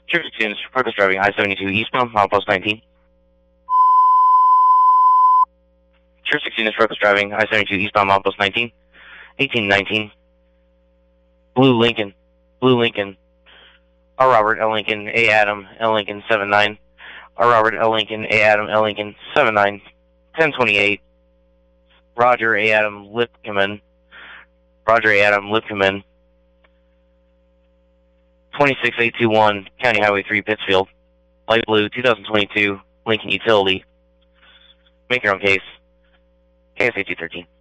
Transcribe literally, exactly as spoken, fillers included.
Traffic students, purpose driving I seventy-two eastbound, milepost nineteen. Traffic students, purpose driving I seventy-two eastbound, milepost nineteen. eighteen nineteen. Blue Lincoln. Blue Lincoln. R. Robert, L. Lincoln, A. Adam, L. Lincoln, seven nine. R. Robert, L. Lincoln, A. Adam, L. Lincoln, seven nine. ten twenty-eight. Roger, A. Adam, Lipkeman. Roger, A. Adam, Lipkeman. twenty-six eight two one, County Highway three, Pittsfield. Light blue, two thousand twenty-two, Lincoln Utility. Make your own case. K S A two thirteen.